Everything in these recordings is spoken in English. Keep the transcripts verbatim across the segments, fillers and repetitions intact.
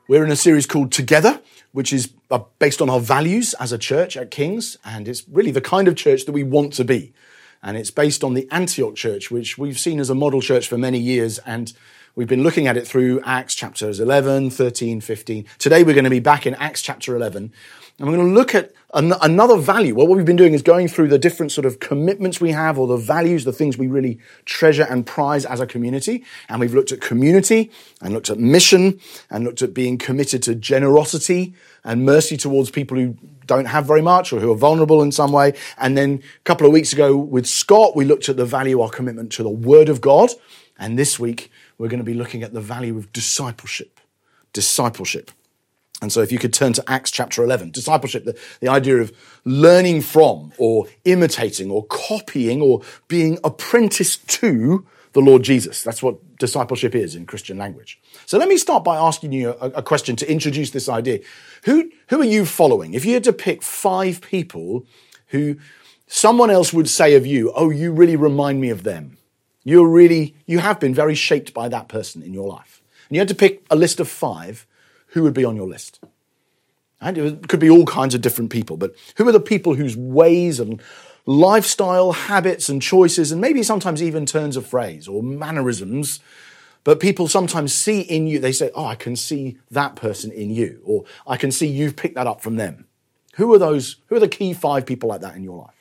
We're in a series called Together, which is based on our values as a church at King's, and it's really the kind of church that we want to be. And it's based on the Antioch church, which we've seen as a model church for many years, and we've been looking at it through Acts chapters eleven, thirteen, fifteen. Today we're going to be back in Acts chapter eleven, and we're going to look at an- another value. Well, what we've been doing is going through the different sort of commitments we have, or the values, the things we really treasure and prize as a community. And we've looked at community, and looked at mission, and looked at being committed to generosity and mercy towards people who don't have very much or who are vulnerable in some way. And then a couple of weeks ago with Scott, we looked at the value, our commitment to the Word of God. And this week, we're going to be looking at the value of discipleship. Discipleship. And so if you could turn to Acts chapter eleven, discipleship, the, the idea of learning from or imitating or copying or being apprenticed to the Lord Jesus. That's what discipleship is in Christian language. So let me start by asking you a, a question to introduce this idea. Who, who are you following? If you had to pick five people who someone else would say of you, oh, you really remind me of them. You're really, you have been very shaped by that person in your life. And you had to pick a list of five. Who would be on your list? And it could be all kinds of different people, but who are the people whose ways and lifestyle, habits and choices, and maybe sometimes even turns of phrase or mannerisms, but people sometimes see in you, they say, oh, I can see that person in you, or I can see you've picked that up from them. Who are those, who are the key five people like that in your life?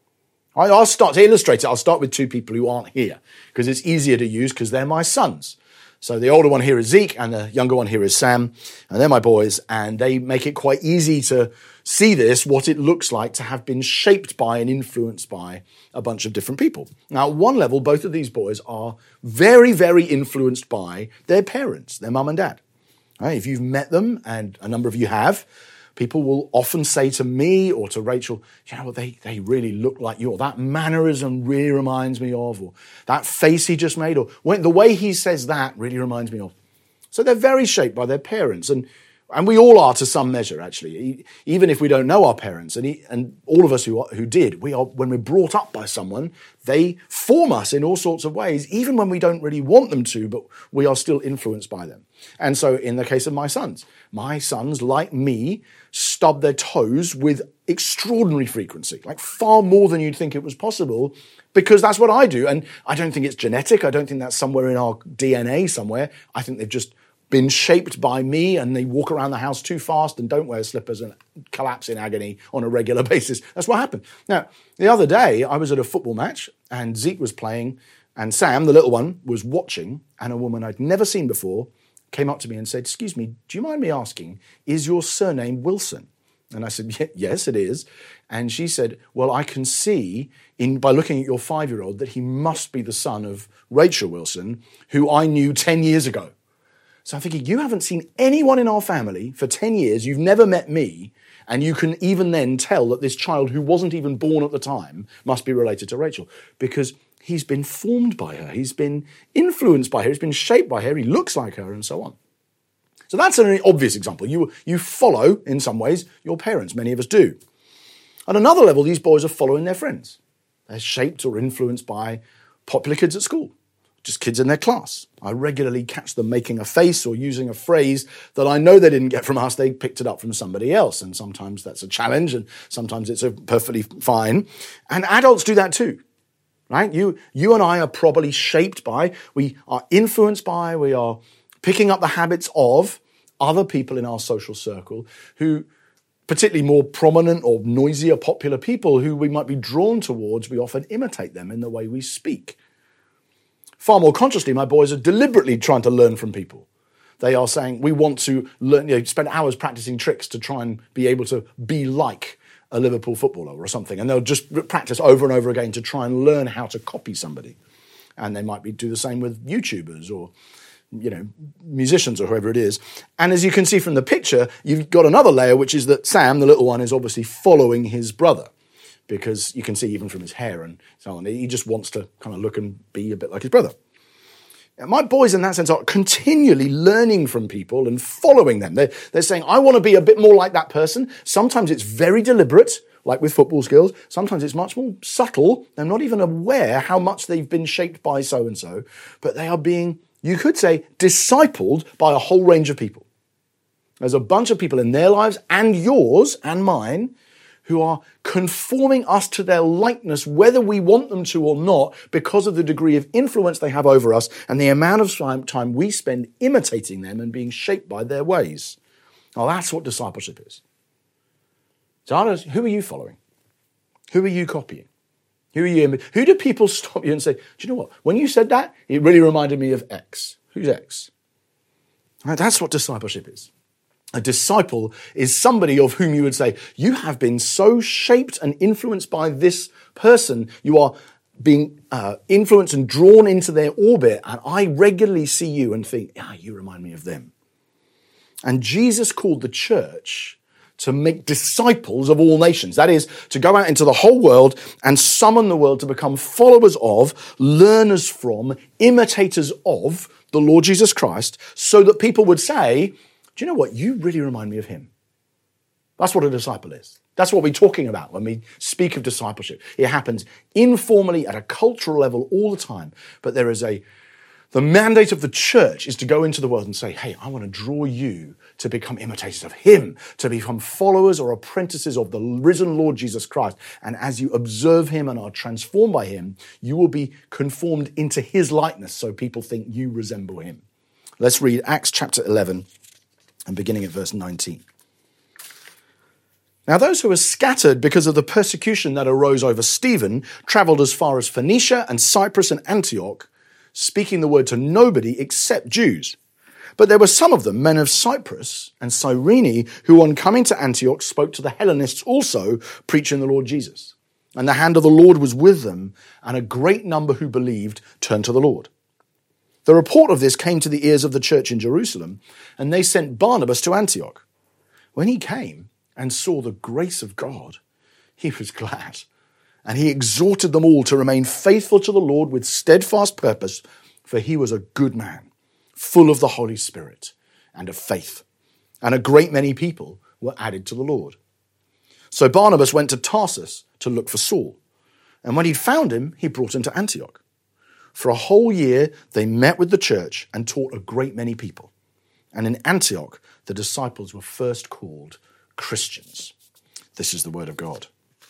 I'll start to illustrate it. I'll start with two people who aren't here, because it's easier to use because they're my sons. So the older one here is Zeke, and the younger one here is Sam, and they're my boys, and they make it quite easy to see this, what it looks like to have been shaped by and influenced by a bunch of different people. Now, at one level, both of these boys are very, very influenced by their parents, their mum and dad. Right? If you've met them, and a number of you have, people will often say to me or to Rachel, you know what, they, they really look like you, or that mannerism really reminds me of, or that face he just made, or when, the way he says that really reminds me of. So they're very shaped by their parents, and and we all are to some measure, actually, even if we don't know our parents, and he, and all of us who are, who did, we are, when we're brought up by someone, they form us in all sorts of ways, even when we don't really want them to, but we are still influenced by them. And so in the case of my sons, my sons, like me, stub their toes with extraordinary frequency, like far more than you'd think it was possible, because that's what I do. And I don't think it's genetic. I don't think that's somewhere in our D N A somewhere. I think they've just been shaped by me, and they walk around the house too fast and don't wear slippers and collapse in agony on a regular basis. That's what happened. Now, the other day, I was at a football match, and Zeke was playing, and Sam, the little one, was watching, and a woman I'd never seen before came up to me and said, excuse me, do you mind me asking, is your surname Wilson? And I said, yeah, yes, it is. And she said, well, I can see in by looking at your five-year-old that he must be the son of Rachel Wilson, who I knew ten years ago. So I'm thinking, you haven't seen anyone in our family for ten years, you've never met me, and you can even then tell that this child who wasn't even born at the time must be related to Rachel, because he's been formed by her, he's been influenced by her, he's been shaped by her, he looks like her, and so on. So that's an obvious example. You, you follow, in some ways, your parents. Many of us do. At another level, these boys are following their friends. They're shaped or influenced by popular kids at school, just kids in their class. I regularly catch them making a face or using a phrase that I know they didn't get from us, they picked it up from somebody else. And sometimes that's a challenge, and sometimes it's a perfectly fine. And adults do that too. Right? You, you and I are probably shaped by, we are influenced by, we are picking up the habits of other people in our social circle who, particularly more prominent or noisier popular people who we might be drawn towards, we often imitate them in the way we speak. Far more consciously, my boys are deliberately trying to learn from people. They are saying, we want to learn, you know, spend hours practicing tricks to try and be able to be like a Liverpool footballer or something, and they'll just practice over and over again to try and learn how to copy somebody. And they might be do the same with YouTubers or, you know, musicians or whoever it is. And as you can see from the picture, you've got another layer, which is that Sam, the little one, is obviously following his brother, because you can see even from his hair and so on, he just wants to kind of look and be a bit like his brother. My boys, in that sense, are continually learning from people and following them. They're, they're saying, I want to be a bit more like that person. Sometimes it's very deliberate, like with football skills. Sometimes it's much more subtle. They're not even aware how much they've been shaped by so-and-so, but they are being, you could say, discipled by a whole range of people. There's a bunch of people in their lives and yours and mine who are conforming us to their likeness, whether we want them to or not, because of the degree of influence they have over us and the amount of time we spend imitating them and being shaped by their ways. Now, that's what discipleship is. So who are you following? Who are you copying? Who are you? Who do people stop you and say, do you know what? When you said that, it really reminded me of X. Who's X? Right, that's what discipleship is. A disciple is somebody of whom you would say, you have been so shaped and influenced by this person. You are being uh, influenced and drawn into their orbit. And I regularly see you and think, ah, you remind me of them. And Jesus called the church to make disciples of all nations. That is, to go out into the whole world and summon the world to become followers of, learners from, imitators of the Lord Jesus Christ, so that people would say, do you know what? You really remind me of him. That's what a disciple is. That's what we're talking about when we speak of discipleship. It happens informally at a cultural level all the time. But there is a, the mandate of the church is to go into the world and say, hey, I want to draw you to become imitators of him, to become followers or apprentices of the risen Lord Jesus Christ. And as you observe him and are transformed by him, you will be conformed into his likeness so people think you resemble him. Let's read Acts chapter eleven. And beginning at verse nineteen. Now those who were scattered because of the persecution that arose over Stephen travelled as far as Phoenicia and Cyprus and Antioch, speaking the word to nobody except Jews. But there were some of them, men of Cyprus and Cyrene, who on coming to Antioch spoke to the Hellenists also, preaching the Lord Jesus. And the hand of the Lord was with them, and a great number who believed turned to the Lord. The report of this came to the ears of the church in Jerusalem, and they sent Barnabas to Antioch. When he came and saw the grace of God, he was glad, and he exhorted them all to remain faithful to the Lord with steadfast purpose, for he was a good man, full of the Holy Spirit and of faith, and a great many people were added to the Lord. So Barnabas went to Tarsus to look for Saul, and when he found him, he brought him to Antioch. For a whole year, they met with the church and taught a great many people. And in Antioch, the disciples were first called Christians. This is the word of God.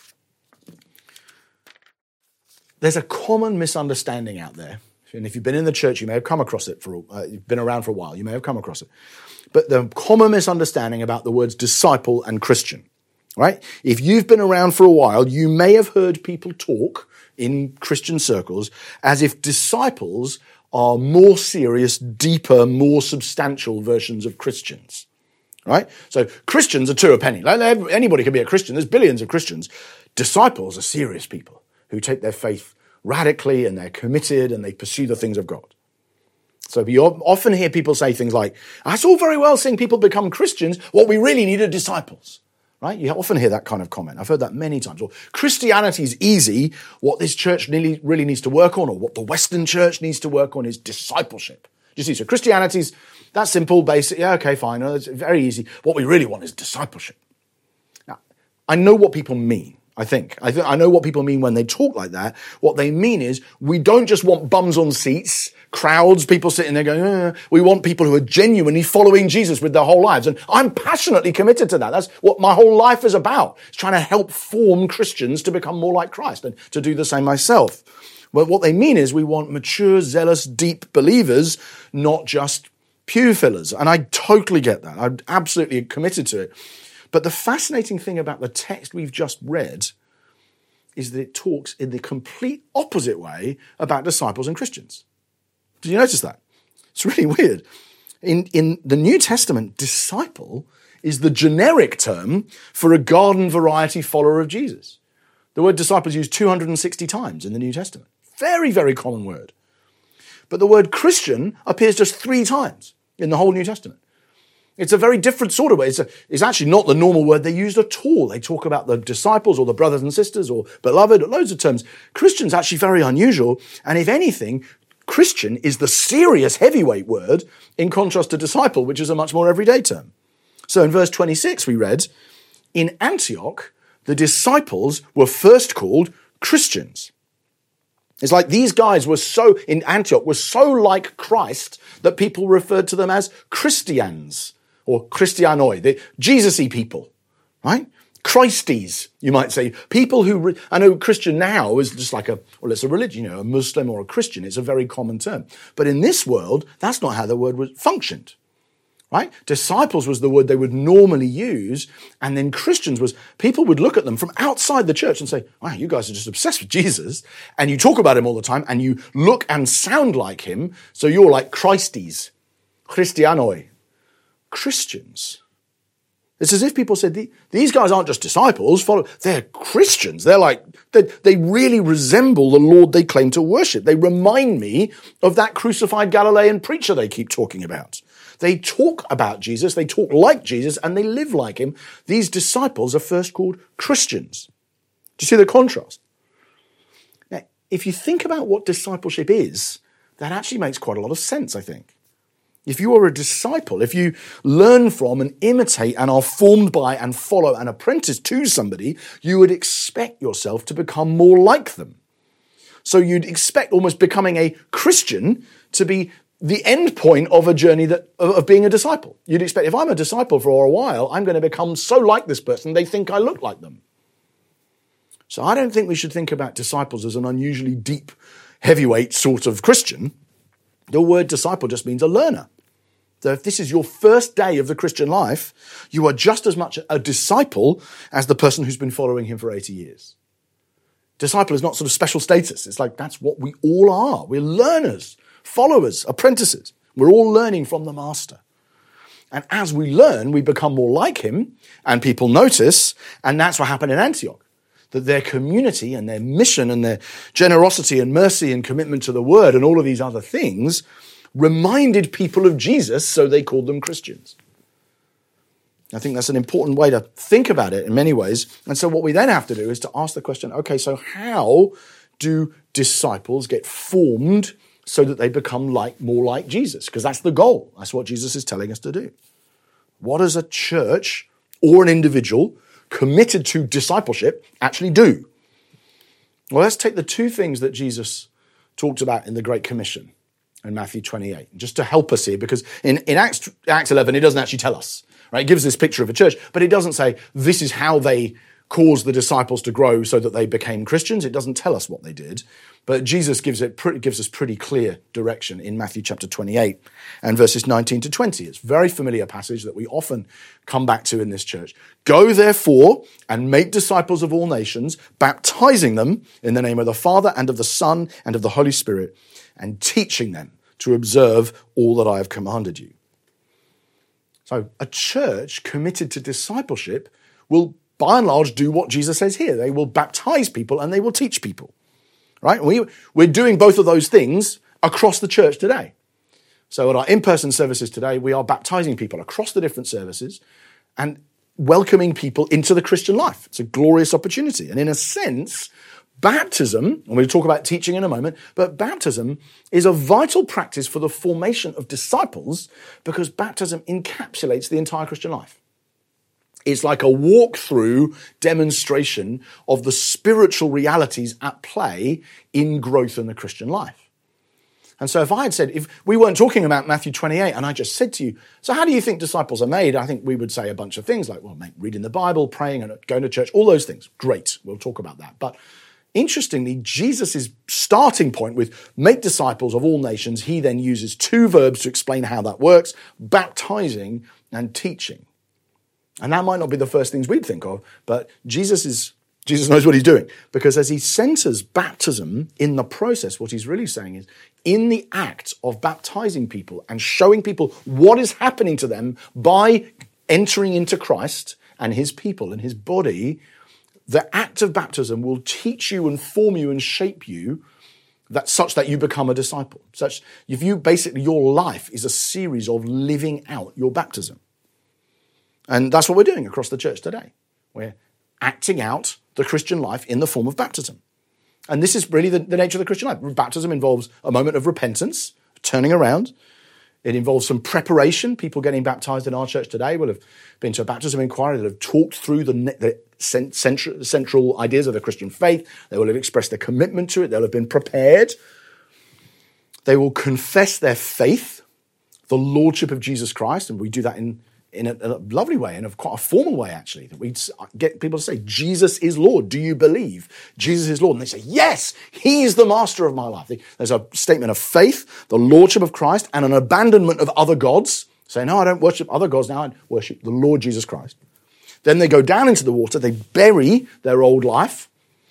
There's a common misunderstanding out there. And if you've been in the church, you may have come across it. For uh, you've been around for a while, you may have come across it. But the common misunderstanding about the words disciple and Christian, right? If you've been around for a while, you may have heard people talk in Christian circles as if disciples are more serious, deeper, more substantial versions of Christians, right? So Christians are two a penny. Anybody can be a Christian. There's billions of Christians. Disciples are serious people who take their faith radically and they're committed and they pursue the things of God. So you often hear people say things like, that's all very well seeing people become Christians. What we really need are disciples. Right? You often hear that kind of comment. I've heard that many times. Well, Christianity is easy. What this church really, really needs to work on, or what the Western church needs to work on, is discipleship. You see, so Christianity's that simple, basic. Yeah, okay, fine. It's very easy. What we really want is discipleship. Now, I know what people mean. I think. I think I know what people mean when they talk like that. What they mean is we don't just want bums on seats, crowds, people sitting there going, eh. We want people who are genuinely following Jesus with their whole lives. And I'm passionately committed to that. That's what my whole life is about. It's trying to help form Christians to become more like Christ and to do the same myself. But what they mean is we want mature, zealous, deep believers, not just pew fillers. And I totally get that. I'm absolutely committed to it. But the fascinating thing about the text we've just read is that it talks in the complete opposite way about disciples and Christians. Did you notice that? It's really weird. In, in the New Testament, disciple is the generic term for a garden variety follower of Jesus. The word disciple is used two hundred sixty times in the New Testament. Very, very common word. But the word Christian appears just three times in the whole New Testament. It's a very different sort of way. It's, a, it's actually not the normal word they used at all. They talk about the disciples or the brothers and sisters or beloved, loads of terms. Christian's actually very unusual. And if anything, Christian is the serious heavyweight word in contrast to disciple, which is a much more everyday term. So in verse twenty-six we read, in Antioch, the disciples were first called Christians. It's like these guys were so, in Antioch, were so like Christ that people referred to them as Christians. or Christianoi, the Jesus-y people, right? Christies, you might say. People who, re- I know Christian now is just like a, well, it's a religion, you know, a Muslim or a Christian. It's a very common term. But in this world, that's not how the word was functioned, right? Disciples was the word they would normally use. And then Christians was, people would look at them from outside the church and say, wow, you guys are just obsessed with Jesus. And you talk about him all the time and you look and sound like him. So you're like Christies, Christianoi, Christians. It's as if people said, these guys aren't just disciples, follow, they're Christians. They're like, they, they really resemble the Lord they claim to worship. They remind me of that crucified Galilean preacher they keep talking about. They talk about Jesus, they talk like Jesus, and they live like him. These disciples are first called Christians. Do you see the contrast? Now, if you think about what discipleship is, that actually makes quite a lot of sense, I think. If you are a disciple, if you learn from and imitate and are formed by and follow and apprentice to somebody, you would expect yourself to become more like them. So you'd expect almost becoming a Christian to be the end point of a journey that of being a disciple. You'd expect, if I'm a disciple for a while, I'm going to become so like this person, they think I look like them. So I don't think we should think about disciples as an unusually deep, heavyweight sort of Christian. The word disciple just means a learner. So if this is your first day of the Christian life, you are just as much a disciple as the person who's been following him for eighty years. Disciple is not sort of special status. It's like that's what we all are. We're learners, followers, apprentices. We're all learning from the master. And as we learn, we become more like him, and people notice, and that's what happened in Antioch. That their community and their mission and their generosity and mercy and commitment to the word and all of these other things reminded people of Jesus, so they called them Christians. I think that's an important way to think about it in many ways. And so what we then have to do is to ask the question, okay, so how do disciples get formed so that they become like more like Jesus? Because that's the goal. That's what Jesus is telling us to do. What does a church or an individual committed to discipleship actually do? Well, let's take the two things that Jesus talked about in the Great Commission in Matthew twenty-eight, just to help us here, because in, in Acts, Acts eleven, it doesn't actually tell us, right? It gives this picture of a church, but it doesn't say this is how they caused the disciples to grow so that they became Christians. It doesn't tell us what they did, but Jesus gives it pretty, gives us pretty clear direction in Matthew chapter twenty-eight and verses nineteen to twenty. It's a very familiar passage that we often come back to in this church. Go therefore and make disciples of all nations, baptizing them in the name of the Father and of the Son and of the Holy Spirit, and teaching them to observe all that I have commanded you. So a church committed to discipleship will by and large do what Jesus says here. They will baptize people and they will teach people, right? We, we're doing both of those things across the church today. So at our in-person services today, we are baptizing people across the different services and welcoming people into the Christian life. It's a glorious opportunity. And in a sense, baptism, and we'll talk about teaching in a moment, but baptism is a vital practice for the formation of disciples because baptism encapsulates the entire Christian life. It's like a walk-through demonstration of the spiritual realities at play in growth in the Christian life. And so if I had said, if we weren't talking about Matthew twenty-eight and I just said to you, so how do you think disciples are made? I think we would say a bunch of things like, well, mate, reading the Bible, praying and going to church, all those things. Great, we'll talk about that. But interestingly, Jesus' starting point with make disciples of all nations, he then uses two verbs to explain how that works, baptizing and teaching. And that might not be the first things we'd think of, but Jesus is Jesus knows what he's doing. Because as he centers baptism in the process, what he's really saying is, in the act of baptizing people and showing people what is happening to them by entering into Christ and his people and his body, the act of baptism will teach you and form you and shape you that such that you become a disciple. Such, if you basically, your life is a series of living out your baptism. And that's what we're doing across the church today. We're acting out the Christian life in the form of baptism. And this is really the, the nature of the Christian life. Baptism involves a moment of repentance, turning around. It involves some preparation. People getting baptized in our church today will have been to a baptism inquiry. They'll have talked through the, the central, central ideas of the Christian faith. They will have expressed their commitment to it. They'll have been prepared. They will confess their faith, the lordship of Jesus Christ, and we do that in in a, a lovely way, in a quite a formal way, actually, that we get people to say, Jesus is Lord. Do you believe Jesus is Lord? And they say, yes, he is the master of my life. There's a statement of faith, the lordship of Christ, and an abandonment of other gods. Say, no, I don't worship other gods now. I worship the Lord Jesus Christ. Then they go down into the water. They bury their old life,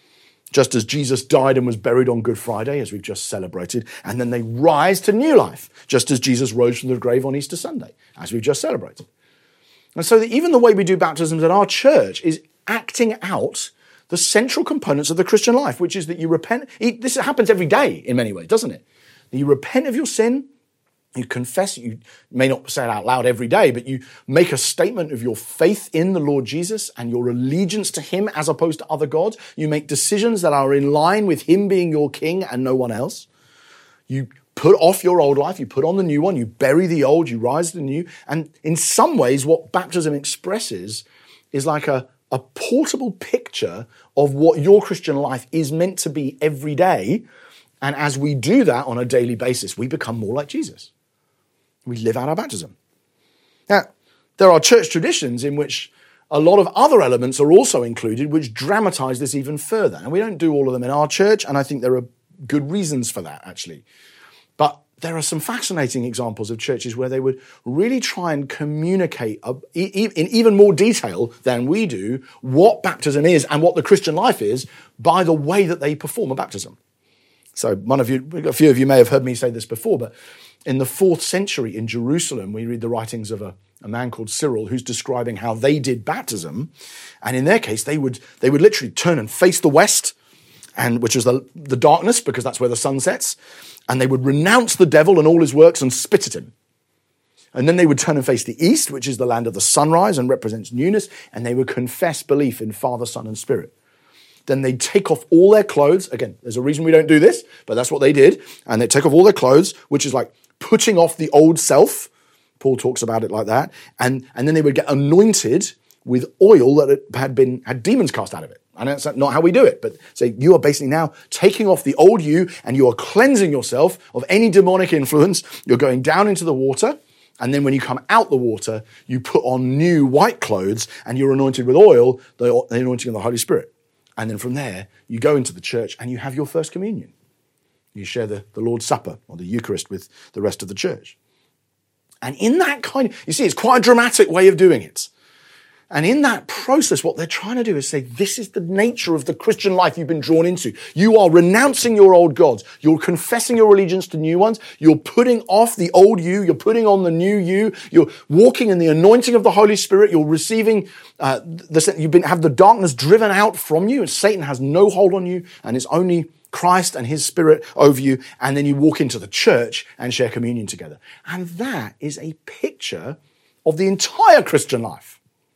just as Jesus died and was buried on Good Friday, as we've just celebrated. And then they rise to new life, just as Jesus rose from the grave on Easter Sunday, as we've just celebrated. And so even the way we do baptisms at our church is acting out the central components of the Christian life, which is that you repent. This happens every day in many ways, doesn't it? You repent of your sin, you confess, you may not say it out loud every day, but you make a statement of your faith in the Lord Jesus and your allegiance to him as opposed to other gods. You make decisions that are in line with him being your king and no one else. You put off your old life, you put on the new one, you bury the old, you rise to the new. And in some ways, what baptism expresses is like a, a portable picture of what your Christian life is meant to be every day. And as we do that on a daily basis, we become more like Jesus. We live out our baptism. Now, there are church traditions in which a lot of other elements are also included, which dramatize this even further. And we don't do all of them in our church, and I think there are good reasons for that, actually. But there are some fascinating examples of churches where they would really try and communicate in even more detail than we do what baptism is and what the Christian life is by the way that they perform a baptism. So one of you, a few of you may have heard me say this before, but in the fourth century in Jerusalem, we read the writings of a, a man called Cyril who's describing how they did baptism. And in their case, they would they would literally turn and face the west, and which was the, the darkness, because that's where the sun sets. And they would renounce the devil and all his works and spit at him. And then they would turn and face the east, which is the land of the sunrise and represents newness. And they would confess belief in Father, Son, and Spirit. Then they'd take off all their clothes. Again, there's a reason we don't do this, but that's what they did. And they'd take off all their clothes, which is like putting off the old self. Paul talks about it like that. And, and then they would get anointed with oil that had been had demons cast out of it. And that's not how we do it. But say you are basically now taking off the old you and you are cleansing yourself of any demonic influence. You're going down into the water. And then when you come out the water, you put on new white clothes and you're anointed with oil, the, the anointing of the Holy Spirit. And then from there, you go into the church and you have your first communion. You share the, the Lord's Supper or the Eucharist with the rest of the church. And in that kind of, you see, it's quite a dramatic way of doing it. And in that process, what they're trying to do is say, this is the nature of the Christian life you've been drawn into. You are renouncing your old gods. You're confessing your allegiance to new ones. You're putting off the old you. You're putting on the new you. You're walking in the anointing of the Holy Spirit. You're receiving, uh, the, you've been, have the darkness driven out from you, and Satan has no hold on you, and it's only Christ and his Spirit over you. And then you walk into the church and share communion together. And that is a picture of the entire Christian life,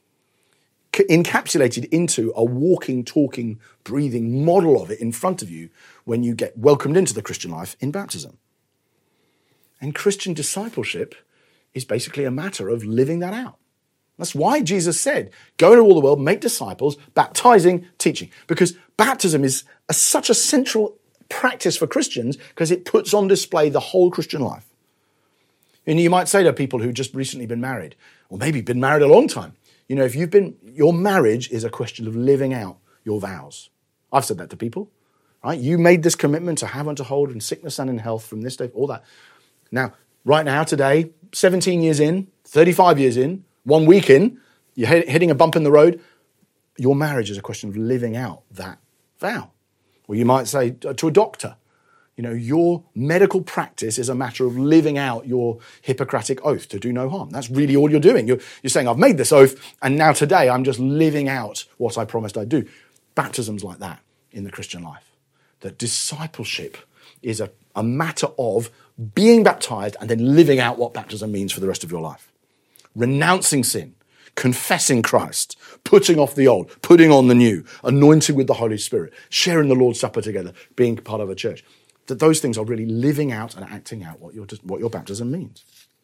encapsulated into a walking, talking, breathing model of it in front of you when you get welcomed into the Christian life in baptism. And Christian discipleship is basically a matter of living that out. That's why Jesus said, go into all the world, make disciples, baptizing, teaching. Because baptism is a, such a central practice for Christians because it puts on display the whole Christian life. And you might say to people who've just recently been married, or maybe been married a long time, you know, if you've been, your marriage is a question of living out your vows. I've said that to people, right? You made this commitment to have and to hold in sickness and in health from this day, all that. Now, right now, today, seventeen years in, thirty-five years in, one week in, you're hitting a bump in the road. Your marriage is a question of living out that vow. Or you might say to a doctor, you know, your medical practice is a matter of living out your Hippocratic oath to do no harm. That's really all you're doing. You're, you're saying, I've made this oath, and now today I'm just living out what I promised I'd do. Baptism's like that in the Christian life. That discipleship is a, a matter of being baptized and then living out what baptism means for the rest of your life. Renouncing sin, confessing Christ, putting off the old, putting on the new, anointing with the Holy Spirit, sharing the Lord's Supper together, being part of a church. That those things are really living out and acting out what your, what your baptism means.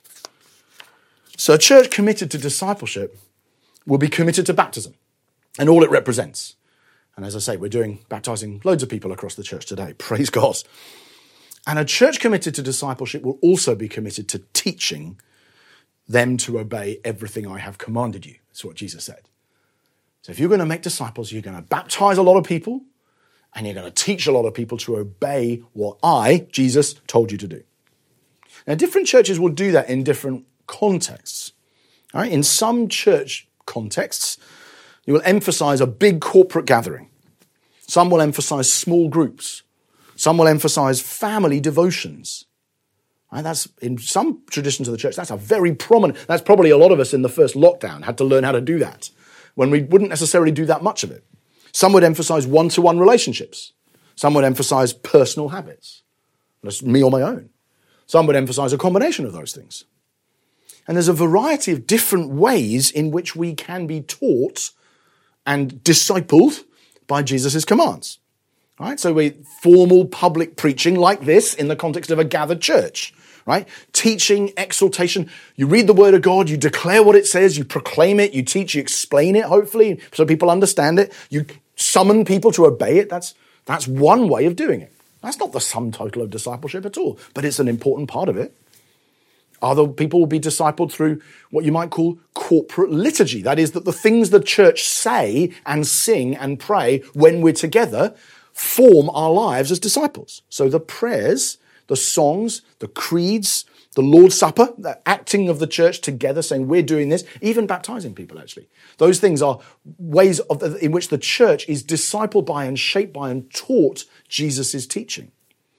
So a church committed to discipleship will be committed to baptism and all it represents. And as I say, we're doing baptizing loads of people across the church today. Praise God. And a church committed to discipleship will also be committed to teaching them to obey everything I have commanded you. That's what Jesus said. So if you're going to make disciples, you're going to baptize a lot of people, and you're going to teach a lot of people to obey what I, Jesus, told you to do. Now, different churches will do that in different contexts. All right? In some church contexts, you will emphasize a big corporate gathering. Some will emphasize small groups. Some will emphasize family devotions. Right? That's in some traditions of the church, that's a very prominent, that's probably a lot of us in the first lockdown had to learn how to do that, when we wouldn't necessarily do that much of it. Some would emphasize one-to-one relationships. Some would emphasize personal habits. That's me on my own. Some would emphasize a combination of those things. And there's a variety of different ways in which we can be taught and discipled by Jesus' commands. All right? So we formal public preaching like this in the context of a gathered church. Right? Teaching, exhortation. You read the word of God, you declare what it says, you proclaim it, you teach, you explain it, hopefully, so people understand it. You summon people to obey it. That's, that's one way of doing it. That's not the sum total of discipleship at all, but it's an important part of it. Other people will be discipled through what you might call corporate liturgy. That is, that the things the church say and sing and pray when we're together form our lives as disciples. So the prayers, the songs, the creeds, the Lord's Supper, the acting of the church together, saying we're doing this, even baptizing people, actually. Those things are ways of the, in which the church is discipled by and shaped by and taught Jesus' teaching.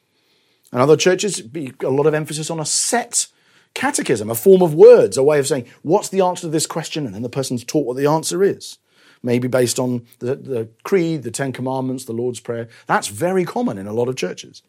And other churches, be a lot of emphasis on a set catechism, a form of words, a way of saying, what's the answer to this question? And then the person's taught what the answer is. Maybe based on the, the creed, the Ten Commandments, the Lord's Prayer. That's very common in a lot of churches.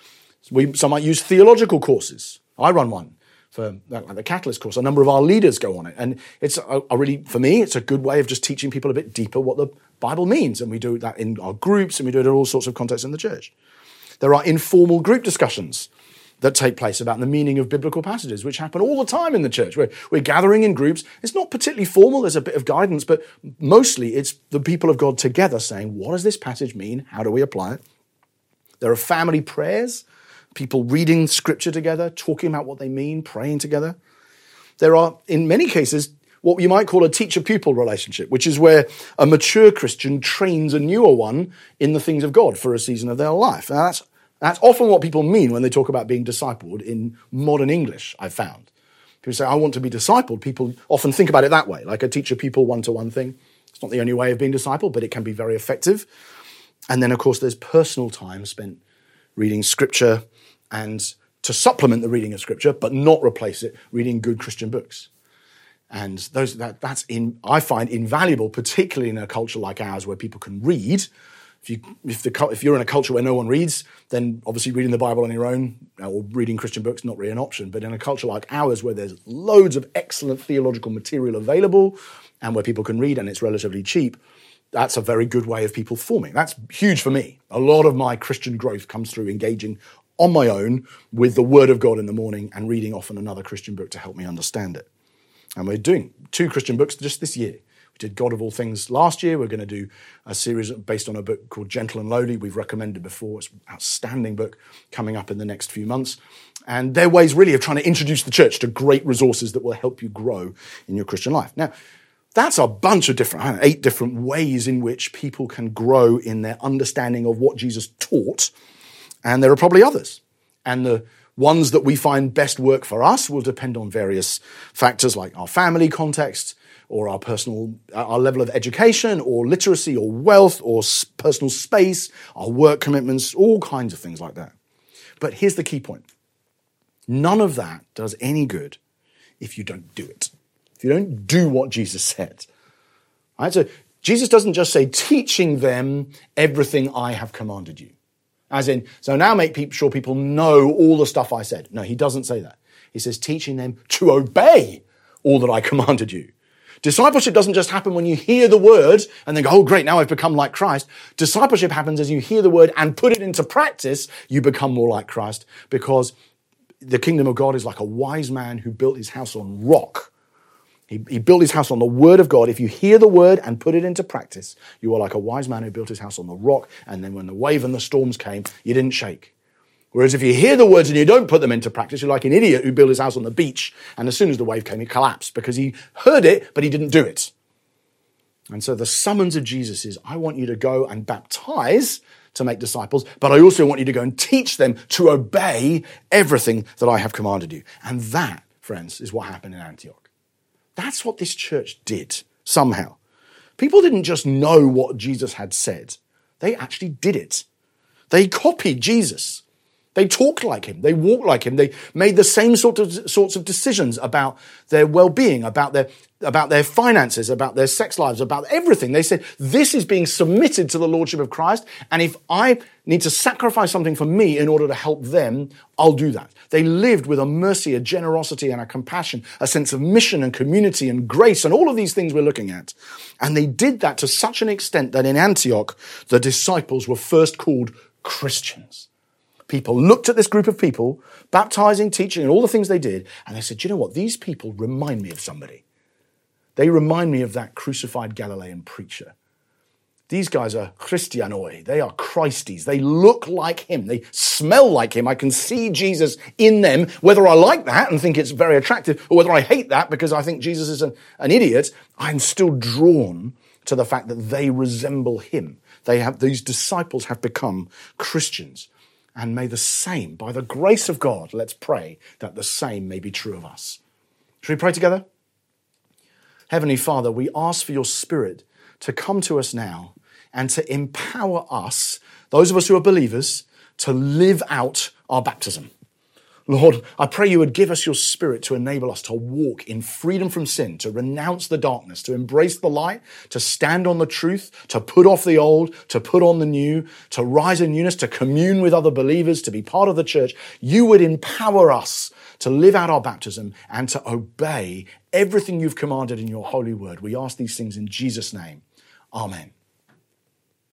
We, some might use theological courses. I run one for like the Catalyst course. A number of our leaders go on it. And it's a, a really, for me, it's a good way of just teaching people a bit deeper what the Bible means. And we do that in our groups, and we do it in all sorts of contexts in the church. There are informal group discussions that take place about the meaning of biblical passages, which happen all the time in the church. We're, we're gathering in groups. It's not particularly formal. There's a bit of guidance, but mostly it's the people of God together saying, what does this passage mean? How do we apply it? There are family prayers, people reading scripture together, talking about what they mean, praying together. There are, in many cases, what you might call a teacher-pupil relationship, which is where a mature Christian trains a newer one in the things of God for a season of their life. Now, that's That's often what people mean when they talk about being discipled in modern English, I've found. People say, I want to be discipled. People often think about it that way, like a teacher-pupil one-to-one thing. It's not the only way of being discipled, but it can be very effective. And then, of course, there's personal time spent reading scripture and to supplement the reading of scripture, but not replace it, reading good Christian books. And those that, that's, in, I find, invaluable, particularly in a culture like ours where people can read. If, you, if, the, if you're in a culture where no one reads, then obviously reading the Bible on your own or reading Christian books, not really an option. But in a culture like ours where there's loads of excellent theological material available and where people can read and it's relatively cheap, that's a very good way of people forming. That's huge for me. A lot of my Christian growth comes through engaging on my own with the Word of God in the morning and reading often another Christian book to help me understand it. And we're doing two Christian books just this year. We did God of All Things last year. We're going to do a series based on a book called Gentle and Lowly. We've recommended before. It's an outstanding book coming up in the next few months. And they're ways really of trying to introduce the church to great resources that will help you grow in your Christian life. Now, that's a bunch of different, I don't know, eight different ways in which people can grow in their understanding of what Jesus taught. And there are probably others. And the ones that we find best work for us will depend on various factors like our family context, or our personal, our level of education, or literacy, or wealth, or personal space, our work commitments, all kinds of things like that. But here's the key point. None of that does any good if you don't do it. If you don't do what Jesus said. All right? So Jesus doesn't just say, teaching them everything I have commanded you. As in, so now make sure people know all the stuff I said. No, he doesn't say that. He says, teaching them to obey all that I commanded you. Discipleship doesn't just happen when you hear the word and then go, oh, great, now I've become like Christ. Discipleship happens as you hear the word and put it into practice, you become more like Christ, because the kingdom of God is like a wise man who built his house on rock. He, he built his house on the word of God. If you hear the word and put it into practice, you are like a wise man who built his house on the rock, and then when the wave and the storms came, you didn't shake. Whereas if you hear the words and you don't put them into practice, you're like an idiot who built his house on the beach, and as soon as the wave came, he collapsed because he heard it, but he didn't do it. And so the summons of Jesus is, I want you to go and baptize to make disciples, but I also want you to go and teach them to obey everything that I have commanded you. And that, friends, is what happened in Antioch. That's what this church did, somehow. People didn't just know what Jesus had said. They actually did it. They copied Jesus. They talked like him. They walked like him. They made the same sort of sorts of decisions about their well-being, about their about their finances, about their sex lives, about everything. They said, this is being submitted to the Lordship of Christ, and if I need to sacrifice something for me in order to help them, I'll do that. They lived with a mercy, a generosity, and a compassion, a sense of mission and community and grace, and all of these things we're looking at. And they did that to such an extent that in Antioch, the disciples were first called Christians. People looked at this group of people, baptizing, teaching, and all the things they did, and they said, you know what? These people remind me of somebody. They remind me of that crucified Galilean preacher. These guys are Christianoi. They are Christies. They look like him. They smell like him. I can see Jesus in them. Whether I like that and think it's very attractive, or whether I hate that because I think Jesus is an, an idiot, I'm still drawn to the fact that they resemble him. They have, these disciples have become Christians. And may the same, by the grace of God, let's pray that the same may be true of us. Should we pray together? Heavenly Father, we ask for your Spirit to come to us now and to empower us, those of us who are believers, to live out our baptism. Lord, I pray you would give us your Spirit to enable us to walk in freedom from sin, to renounce the darkness, to embrace the light, to stand on the truth, to put off the old, to put on the new, to rise in newness, to commune with other believers, to be part of the church. You would empower us to live out our baptism and to obey everything you've commanded in your holy word. We ask these things in Jesus' name. Amen.